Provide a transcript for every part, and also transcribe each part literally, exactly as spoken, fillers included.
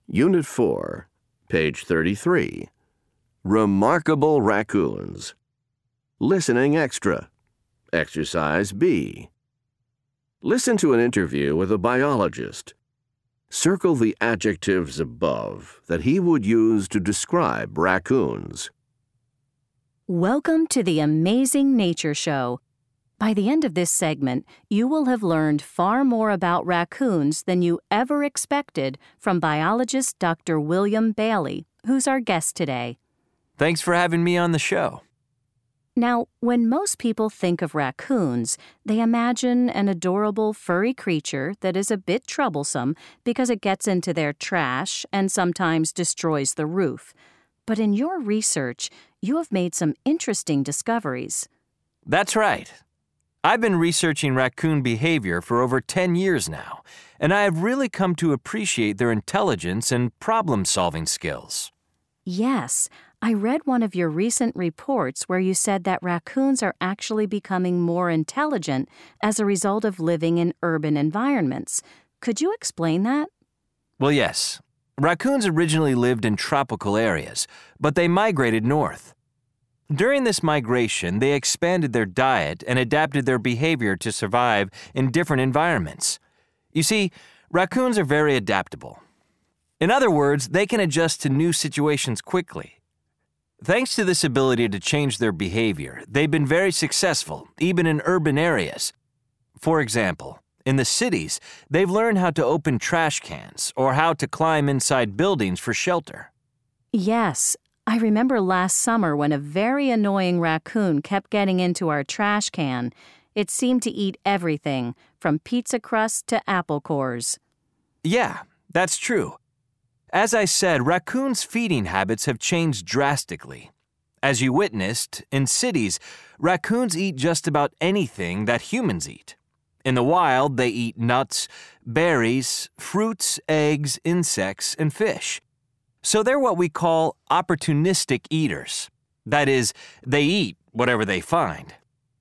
Unit four, page thirty-three. Remarkable Raccoons. Listening Extra. Exercise B. Listen to an interview with a biologist. Circle the adjectives above that he would use to describe raccoons. Welcome to the Amazing Nature Show. By the end of this segment, you will have learned far more about raccoons than you ever expected from biologist Doctor William Bailey, who's our guest today. Thanks for having me on the show. Now, when most people think of raccoons, they imagine an adorable furry creature that is a bit troublesome because it gets into their trash and sometimes destroys the roof. But in your research, you have made some interesting discoveries. That's right. I've been researching raccoon behavior for over ten years now, and I have really come to appreciate their intelligence and problem-solving skills. Yes, I read one of your recent reports where you said that raccoons are actually becoming more intelligent as a result of living in urban environments. Could you explain that? Well, yes. Raccoons originally lived in tropical areas, but they migrated north. During this migration, they expanded their diet and adapted their behavior to survive in different environments. You see, raccoons are very adaptable. In other words, they can adjust to new situations quickly. Thanks to this ability to change their behavior, they've been very successful, even in urban areas. For example, in the cities, they've learned how to open trash cans or how to climb inside buildings for shelter. Yes, I remember last summer when a very annoying raccoon kept getting into our trash can. It seemed to eat everything, from pizza crust to apple cores. Yeah, that's true. As I said, raccoons' feeding habits have changed drastically. As you witnessed, in cities, raccoons eat just about anything that humans eat. In the wild, they eat nuts, berries, fruits, eggs, insects, and fish. So they're what we call opportunistic eaters. That is, they eat whatever they find.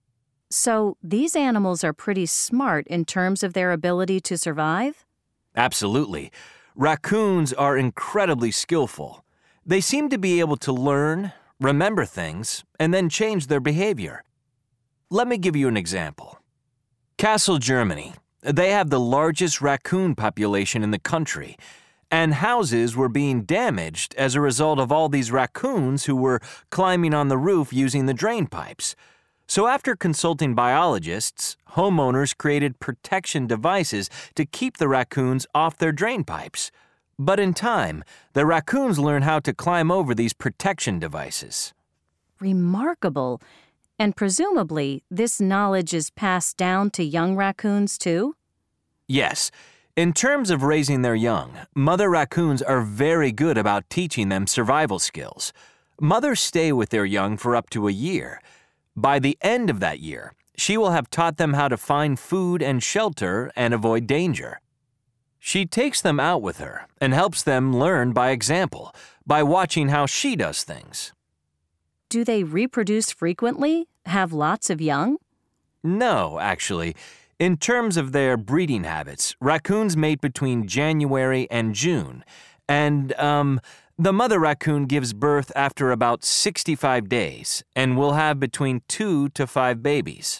So these animals are pretty smart in terms of their ability to survive? Absolutely. Raccoons are incredibly skillful. They seem to be able to learn, remember things, and then change their behavior. Let me give you an example. Kassel, Germany. They have the largest raccoon population in the country, and houses were being damaged as a result of all these raccoons who were climbing on the roof using the drain pipes. So after consulting biologists, homeowners created protection devices to keep the raccoons off their drain pipes. But in time, the raccoons learn how to climb over these protection devices. Remarkable. And presumably, this knowledge is passed down to young raccoons too? Yes. In terms of raising their young, mother raccoons are very good about teaching them survival skills. Mothers stay with their young for up to a year. By the end of that year, she will have taught them how to find food and shelter and avoid danger. She takes them out with her and helps them learn by example, by watching how she does things. Do they reproduce frequently? Have lots of young? No, actually. In terms of their breeding habits, raccoons mate between January and June, and, um... the mother raccoon gives birth after about sixty-five days and will have between two to five babies.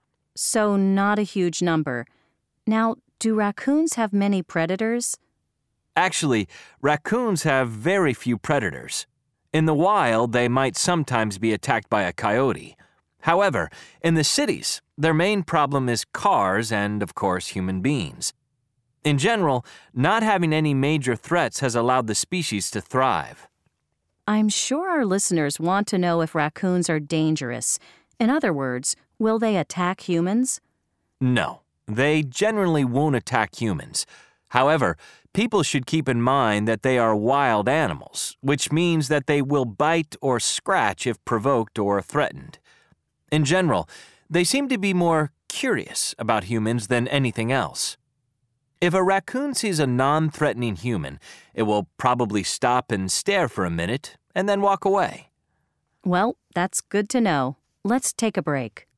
So not a huge number. Now, do raccoons have many predators? Actually, raccoons have very few predators. In the wild, they might sometimes be attacked by a coyote. However, in the cities, their main problem is cars and, of course, human beings. In general, not having any major threats has allowed the species to thrive. I'm sure our listeners want to know if raccoons are dangerous. In other words, will they attack humans? No, they generally won't attack humans. However, people should keep in mind that they are wild animals, which means that they will bite or scratch if provoked or threatened. In general, they seem to be more curious about humans than anything else. If a raccoon sees a non-threatening human, it will probably stop and stare for a minute and then walk away. Well, that's good to know. Let's take a break.